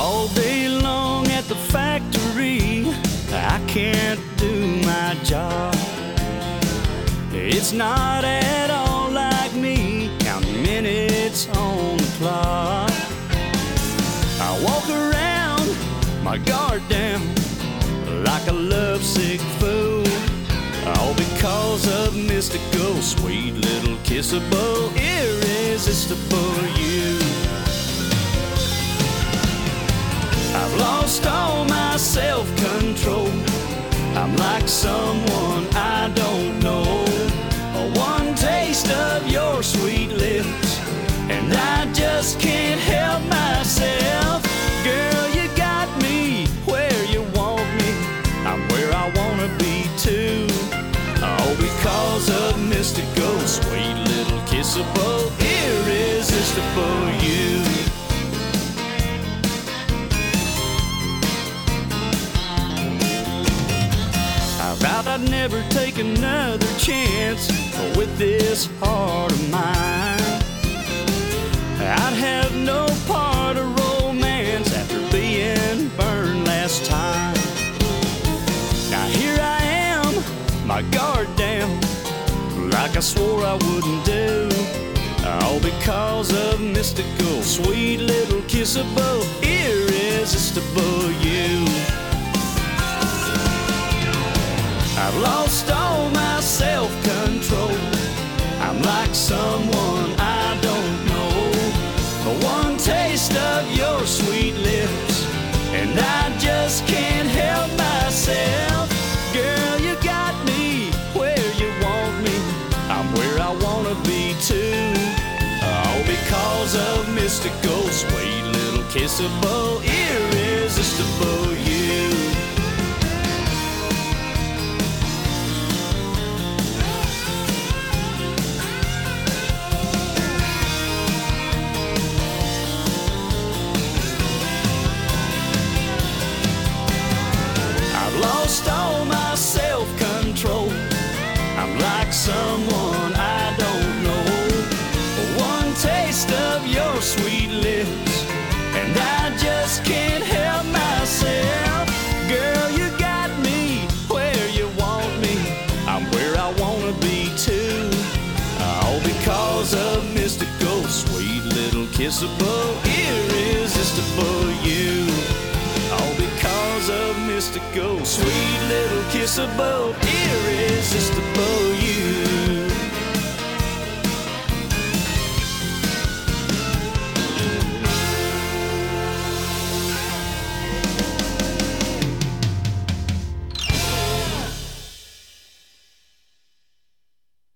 All day long at the factory, I can't do my job. It's not at all like me, counting minutes on the clock. I walk around, my guard down, like a lovesick fool, all because of mystical, sweet little kissable, irresistible you. I've lost all my self-control. I'm like someone I don't know. One taste of your sweet lips, and I just can't help myself. Girl, you got me where you want me. I'm where I wanna be too. All because of mystical, sweet little kissable, irresistible you. I vowed I'd never take another chance with this heart of mine. I'd have no part of romance after being burned last time. Now here I am, my guard down, like I swore I wouldn't do. All because of mystical, sweet little kissable, irresistible you. I've lost all my self-control. I'm like someone I don't know. One taste of your sweet lips, and I just can't help myself. Girl, you got me where you want me. I'm where I wanna be too. All because of mystical, sweet little kissable, irresistible you. Lost all my self-control. I'm like someone I don't know. One taste of your sweet lips, and I just can't help myself. Girl, you got me where you want me. I'm where I wanna be too. All because of mystical, sweet little kissable, irresistible you. All because of mystical, sweet little kissable, irresistible